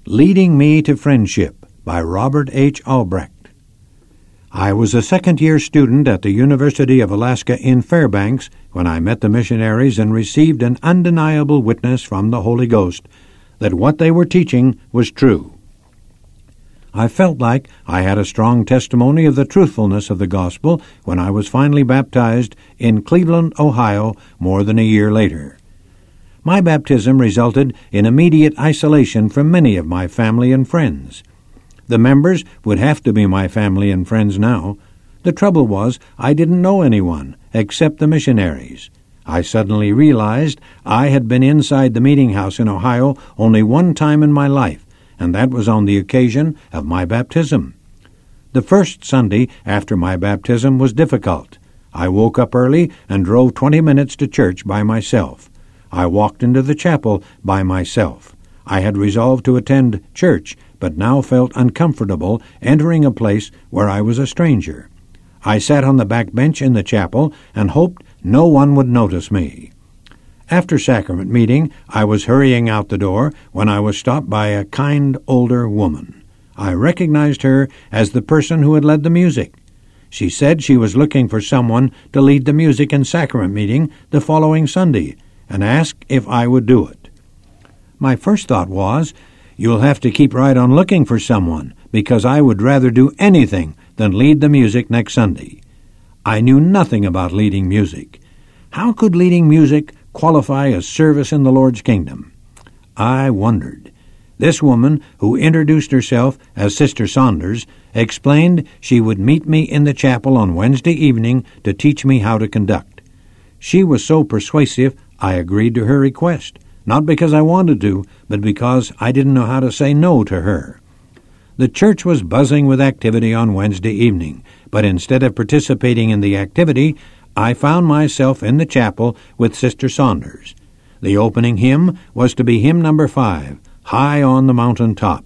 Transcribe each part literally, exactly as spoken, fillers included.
Leading Me to Friendship by Robert H. Albrecht. I was a second-year student at the University of Alaska in Fairbanks when I met the missionaries and received an undeniable witness from the Holy Ghost that what they were teaching was true. I felt like I had a strong testimony of the truthfulness of the gospel when I was finally baptized in Cleveland, Ohio, more than a year later. My baptism resulted in immediate isolation from many of my family and friends. The members would have to be my family and friends now. The trouble was I didn't know anyone except the missionaries. I suddenly realized I had been inside the meeting house in Ohio only one time in my life, and that was on the occasion of my baptism. The first Sunday after my baptism was difficult. I woke up early and drove twenty minutes to church by myself. I walked into the chapel by myself. I had resolved to attend church, but now felt uncomfortable entering a place where I was a stranger. I sat on the back bench in the chapel and hoped no one would notice me. After sacrament meeting, I was hurrying out the door when I was stopped by a kind older woman. I recognized her as the person who had led the music. She said she was looking for someone to lead the music in sacrament meeting the following Sunday, and asked if I would do it. My first thought was, you'll have to keep right on looking for someone, because I would rather do anything than lead the music next Sunday. I knew nothing about leading music. How could leading music qualify as service in the Lord's kingdom? I wondered. This woman, who introduced herself as Sister Saunders, explained she would meet me in the chapel on Wednesday evening to teach me how to conduct. She was so persuasive, I agreed to her request, not because I wanted to, but because I didn't know how to say no to her. The church was buzzing with activity on Wednesday evening, but instead of participating in the activity, I found myself in the chapel with Sister Saunders. The opening hymn was to be hymn number five, High on the Mountain Top.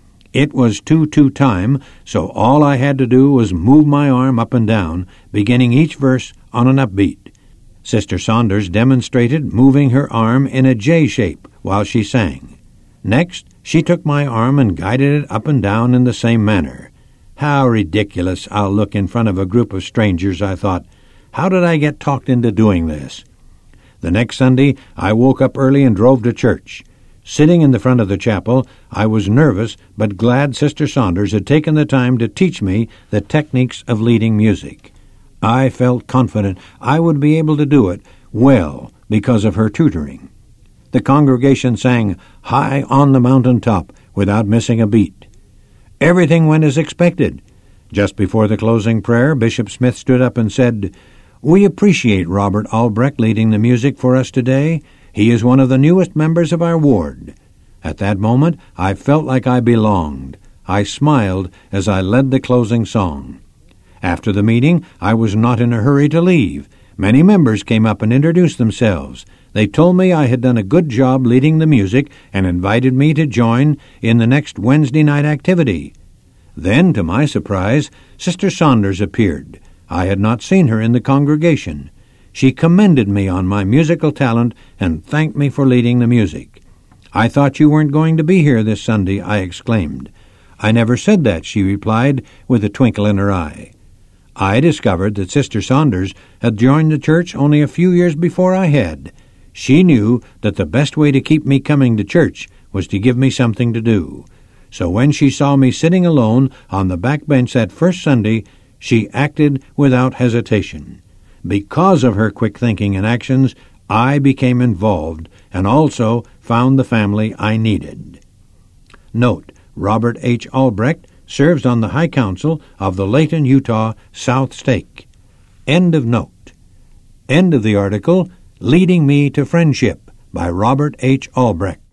It was two-two time, so all I had to do was move my arm up and down, beginning each verse on an upbeat. Sister Saunders demonstrated moving her arm in a J shape while she sang. Next, she took my arm and guided it up and down in the same manner. How ridiculous I'll look in front of a group of strangers, I thought. How did I get talked into doing this? The next Sunday, I woke up early and drove to church. Sitting in the front of the chapel, I was nervous but glad Sister Saunders had taken the time to teach me the techniques of leading music. I felt confident I would be able to do it well because of her tutoring. The congregation sang High on the Mountain Top without missing a beat. Everything went as expected. Just before the closing prayer, Bishop Smith stood up and said, "We appreciate Robert Albrecht leading the music for us today. He is one of the newest members of our ward." At that moment, I felt like I belonged. I smiled as I led the closing song. After the meeting, I was not in a hurry to leave. Many members came up and introduced themselves. They told me I had done a good job leading the music and invited me to join in the next Wednesday night activity. Then, to my surprise, Sister Saunders appeared. I had not seen her in the congregation. She commended me on my musical talent and thanked me for leading the music. "I thought you weren't going to be here this Sunday," I exclaimed. "I never said that," she replied with a twinkle in her eye. I discovered that Sister Saunders had joined the church only a few years before I had. She knew that the best way to keep me coming to church was to give me something to do. So when she saw me sitting alone on the back bench that first Sunday, she acted without hesitation. Because of her quick thinking and actions, I became involved and also found the family I needed. Note, Robert H. Albrecht serves on the High Council of the Layton, Utah South Stake. End of note. End of the article, Leading Me to Friendship by Robert H. Albrecht.